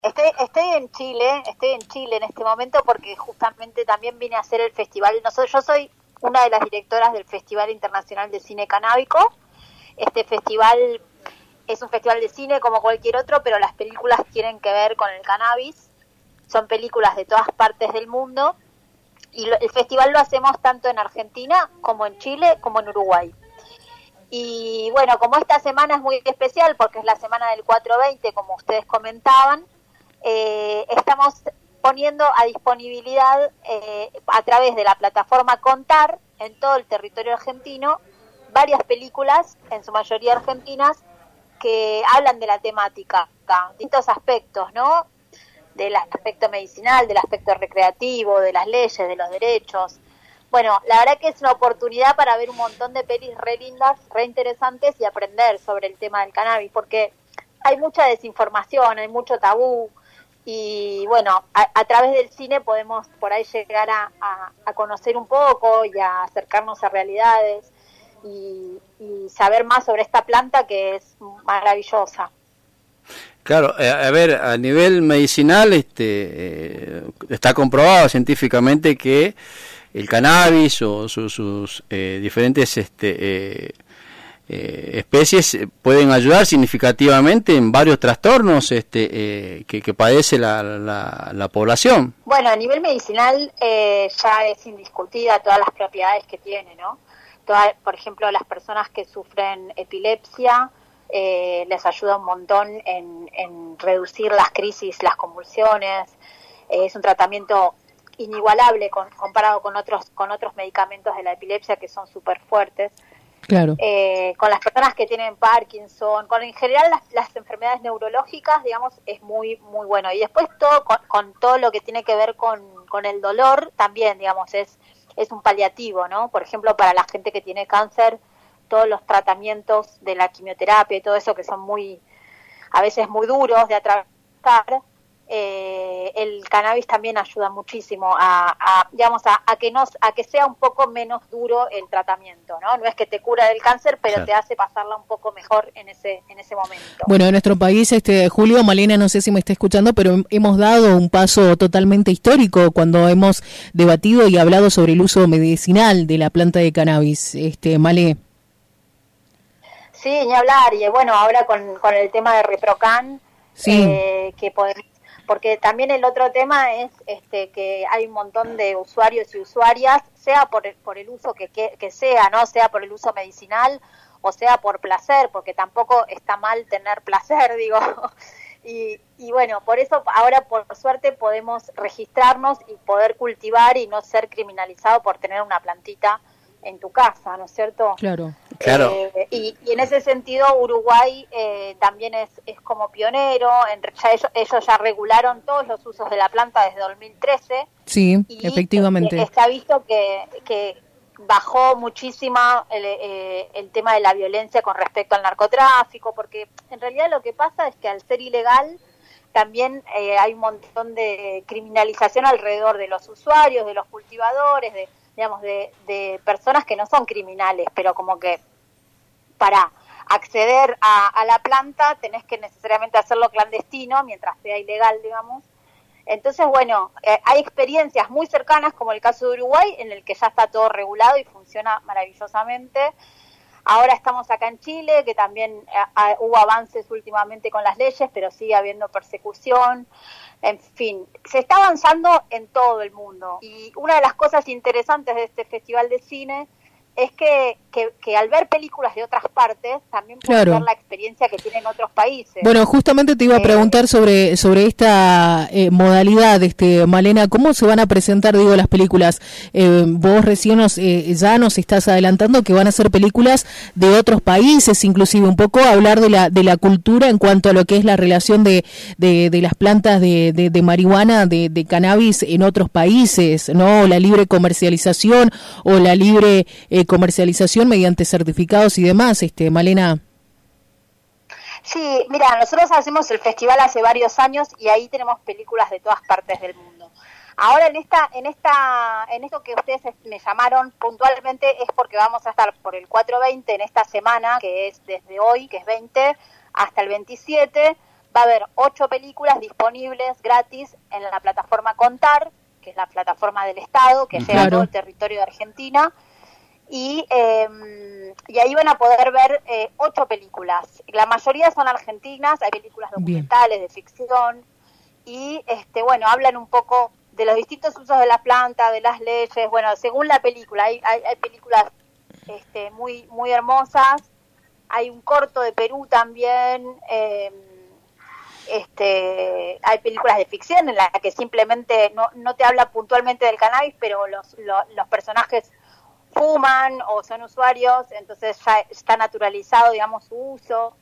Estoy en Chile en este momento porque justamente también vine a hacer el festival. Yo soy una de las directoras del Festival Internacional de Cine Canábico. Este festival es un festival de cine como cualquier otro, pero las películas tienen que ver con el cannabis. Son películas de todas partes del mundo y el festival lo hacemos tanto en Argentina como en Chile como en Uruguay. Y bueno, como esta semana es muy especial porque es la semana del 420, como ustedes comentaban, estamos poniendo a disponibilidad a través de la plataforma Contar en todo el territorio argentino varias películas, en su mayoría argentinas, que hablan de la temática, distintos aspectos, ¿no? Del aspecto medicinal, del aspecto recreativo, de las leyes, de los derechos. Bueno, la verdad que es una oportunidad para ver un montón de pelis re lindas, re interesantes y aprender sobre el tema del cannabis, porque hay mucha desinformación, hay mucho tabú, y bueno, a través del cine podemos por ahí llegar a conocer un poco y a acercarnos a realidades y saber más sobre esta planta que es maravillosa. Claro, a ver, a nivel medicinal está comprobado científicamente que el cannabis o sus diferentes especies pueden ayudar significativamente en varios trastornos que padece la población. Bueno, a nivel medicinal ya es indiscutida todas las propiedades que tiene, ¿no? Por ejemplo, las personas que sufren epilepsia les ayuda un montón en reducir las crisis, las convulsiones. Es un tratamiento inigualable comparado con otros medicamentos de la epilepsia que son súper fuertes. Claro. Con las personas que tienen Parkinson, en general las enfermedades neurológicas, digamos, es muy muy bueno. Y después todo con todo lo que tiene que ver con el dolor también, digamos, es un paliativo, ¿no? Por ejemplo, para la gente que tiene cáncer, todos los tratamientos de la quimioterapia y todo eso que son a veces muy duros de atravesar, el cannabis también ayuda muchísimo a que sea un poco menos duro el tratamiento, ¿no? No es que te cura del cáncer, pero claro, te hace pasarla un poco mejor en ese momento. Bueno, en nuestro país, Julio, Malena, no sé si me está escuchando, pero hemos dado un paso totalmente histórico cuando hemos debatido y hablado sobre el uso medicinal de la planta de cannabis, Malé. Sí, ni hablar, y bueno, ahora con el tema de Reprocan, sí, que podemos, porque también el otro tema es que hay un montón de usuarios y usuarias, sea por el uso que sea, ¿no? Sea por el uso medicinal o sea por placer, porque tampoco está mal tener placer, digo. Y bueno, por eso ahora por suerte podemos registrarnos y poder cultivar y no ser criminalizado por tener una plantita en tu casa, ¿no es cierto? Claro. Claro. Y en ese sentido Uruguay también es como pionero, ellos ya regularon todos los usos de la planta desde 2013. Sí, y efectivamente. Está visto que bajó muchísimo el tema de la violencia con respecto al narcotráfico, porque en realidad lo que pasa es que al ser ilegal también hay un montón de criminalización alrededor de los usuarios, de los cultivadores, de personas que no son criminales, pero como que para acceder a la planta tenés que necesariamente hacerlo clandestino mientras sea ilegal, digamos. Entonces, bueno, hay experiencias muy cercanas, como el caso de Uruguay, en el que ya está todo regulado y funciona maravillosamente. Ahora estamos acá en Chile, que también hubo avances últimamente con las leyes, pero sigue habiendo persecución. En fin, se está avanzando en todo el mundo. Y una de las cosas interesantes de este Festival de Cine es que al ver películas de otras partes también puedes ver la experiencia que tienen otros países. Bueno, justamente te iba a preguntar sobre esta modalidad, Malena, ¿cómo se van a presentar, las películas? Vos recién ya nos estás adelantando que van a ser películas de otros países, inclusive un poco hablar de la cultura en cuanto a lo que es la relación de las plantas de marihuana, de cannabis en otros países, ¿no? La libre comercialización o la libre comercialización mediante certificados y demás, Malena. Sí, mira, nosotros hacemos el festival hace varios años y ahí tenemos películas de todas partes del mundo. Ahora en esto que ustedes me llamaron puntualmente es porque vamos a estar por el 420 en esta semana, que es desde hoy, que es 20, hasta el 27, va a haber 8 películas disponibles gratis en la plataforma Contar, que es la plataforma del Estado, que llega a todo el territorio de Argentina, y ahí van a poder ver 8 películas. La mayoría son argentinas, hay películas documentales, de ficción, y bueno, hablan un poco de los distintos usos de la planta, de las leyes, bueno, según la película, hay películas muy, muy hermosas, hay un corto de Perú también, hay películas de ficción en las que simplemente no te habla puntualmente del cannabis, pero los personajes fuman o son usuarios, entonces ya está naturalizado, digamos, su uso.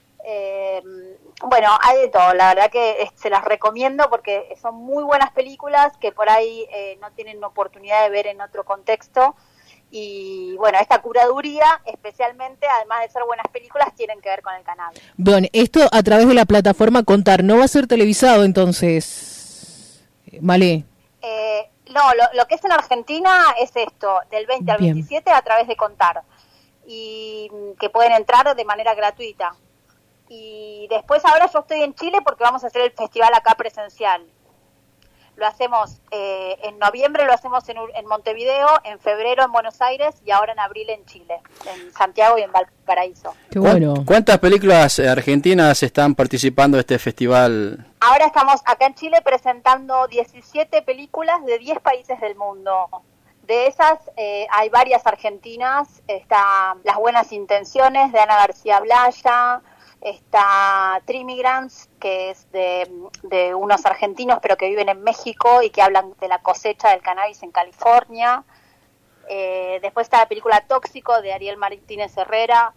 Bueno, hay de todo, la verdad que se las recomiendo porque son muy buenas películas que por ahí no tienen oportunidad de ver en otro contexto. Y bueno, esta curaduría especialmente, además de ser buenas películas, tienen que ver con el cannabis. Bueno, esto a través de la plataforma Contar, ¿no va a ser televisado entonces, Malé? No, lo que es en Argentina es esto, del 20 al 27 a través de Contar, y que pueden entrar de manera gratuita. Y después ahora yo estoy en Chile porque vamos a hacer el festival acá presencial. Lo hacemos en noviembre, lo hacemos en Montevideo, en febrero en Buenos Aires y ahora en abril en Chile, en Santiago y en Valparaíso. Qué bueno. ¿Cuántas películas argentinas están participando de este festival? Ahora estamos acá en Chile presentando 17 películas de 10 países del mundo. De esas hay varias argentinas, está Las Buenas Intenciones de Ana García Blaya, está Trimigrants, que es de unos argentinos pero que viven en México y que hablan de la cosecha del cannabis en California. Después está la película Tóxico de Ariel Martínez Herrera.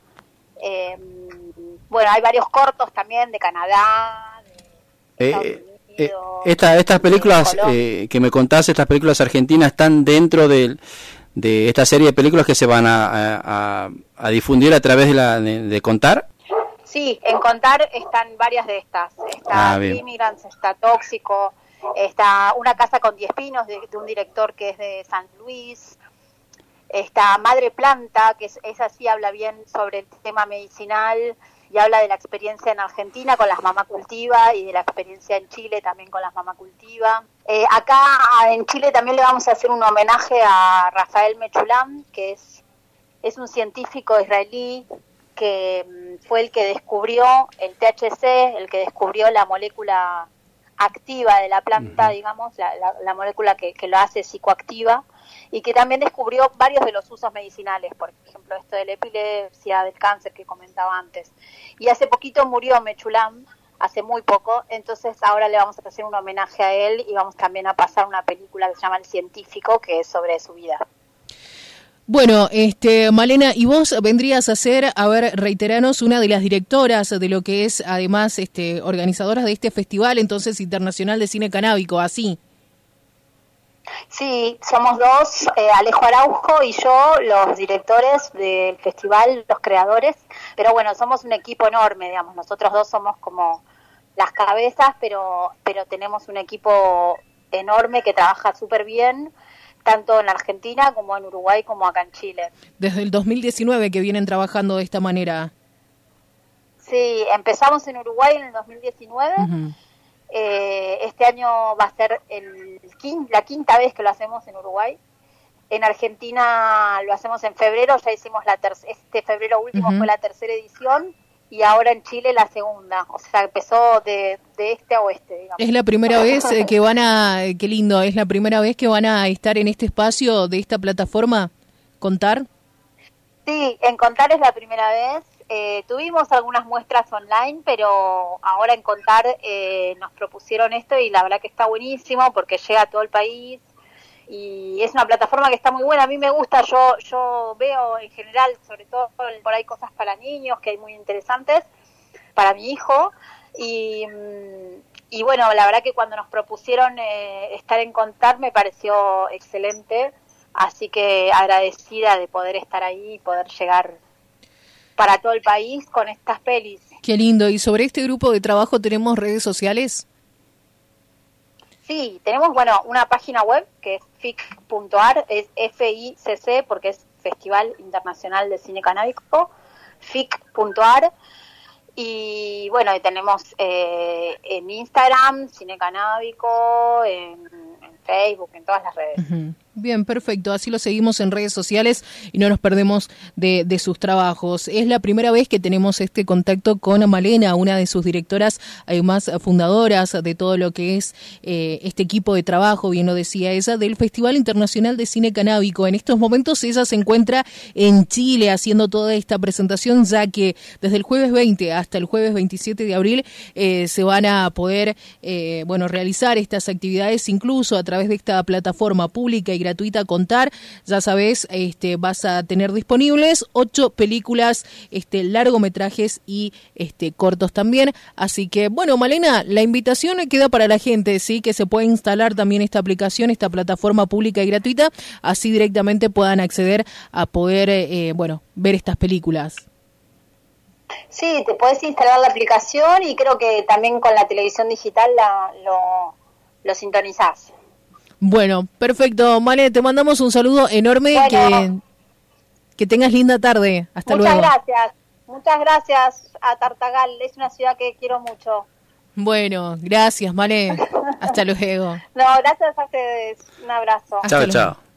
Bueno, hay varios cortos también de Canadá, de Estados Unidos, estas películas que me contaste, estas películas argentinas, ¿están dentro de esta serie de películas que se van a difundir a través de Contar? Sí, en Contar están varias de estas. Está Immigrants, está Tóxico, está Una casa con 10 pinos de un director que es de San Luis, está Madre Planta, que esa sí habla bien sobre el tema medicinal y habla de la experiencia en Argentina con las Mamá Cultiva y de la experiencia en Chile también con las Mamá Cultiva. Acá en Chile también le vamos a hacer un homenaje a Rafael Mechoulam, que es un científico israelí que fue el que descubrió el THC, el que descubrió la molécula activa de la planta, digamos, la molécula que lo hace psicoactiva, y que también descubrió varios de los usos medicinales, por ejemplo, esto de la epilepsia, del cáncer que comentaba antes. Y hace poquito murió Mechoulam, hace muy poco, entonces ahora le vamos a hacer un homenaje a él y vamos también a pasar una película que se llama El Científico, que es sobre su vida. Bueno, Malena, y vos vendrías a ser, reiteranos, una de las directoras de lo que es, además, organizadoras de este festival, entonces, internacional de cine canábico, ¿así? Sí, somos dos, Alejo Araujo y yo, los directores del festival, los creadores, pero bueno, somos un equipo enorme, digamos, nosotros dos somos como las cabezas, pero tenemos un equipo enorme que trabaja súper bien, tanto en Argentina como en Uruguay como acá en Chile. Desde el 2019 que vienen trabajando de esta manera. Sí, empezamos en Uruguay en el 2019. Este año va a ser la quinta vez que lo hacemos en Uruguay. En Argentina lo hacemos en febrero, ya hicimos este febrero último fue la tercera edición, y ahora en Chile la segunda, o sea, empezó de este a oeste, digamos. Es la primera vez que van qué lindo, es la primera vez que van a estar en este espacio de esta plataforma, Contar. Sí, en Contar es la primera vez. Tuvimos algunas muestras online, pero ahora en Contar nos propusieron esto y la verdad que está buenísimo porque llega a todo el país y es una plataforma que está muy buena. A mí me gusta, yo veo en general, sobre todo por ahí cosas para niños que hay muy interesantes para mi hijo y bueno, la verdad que cuando nos propusieron estar en Contar me pareció excelente, así que agradecida de poder estar ahí y poder llegar para todo el país con estas pelis. Qué lindo. ¿Y sobre este grupo de trabajo tenemos redes sociales? Sí, tenemos, una página web que es fic.ar, es FICC porque es Festival Internacional de Cine Canábico, fic.ar, Y bueno, tenemos en Instagram, Cine Canábico, en Facebook, en todas las redes. Uh-huh. Bien, perfecto. Así lo seguimos en redes sociales y no nos perdemos de sus trabajos. Es la primera vez que tenemos este contacto con Malena, una de sus directoras, además fundadoras de todo lo que es este equipo de trabajo, bien lo decía ella, del Festival Internacional de Cine Canábico. En estos momentos ella se encuentra en Chile haciendo toda esta presentación, ya que desde el jueves 20 hasta el jueves 27 de abril se van a poder realizar estas actividades, incluso a través de esta plataforma pública y gratuita Contar. Ya sabes, vas a tener disponibles 8 películas, largometrajes y cortos también. Así que, bueno, Malena, la invitación queda para la gente, sí, que se puede instalar también esta aplicación, esta plataforma pública y gratuita, así directamente puedan acceder a poder, ver estas películas. Sí, te puedes instalar la aplicación y creo que también con la televisión digital lo sintonizás. Bueno, perfecto. Malena, te mandamos un saludo enorme, bueno, que tengas linda tarde. Hasta luego. Muchas gracias a Tartagal, es una ciudad que quiero mucho. Bueno, gracias, Malena. Hasta luego. No, gracias a ustedes. Un abrazo. Chao, chao.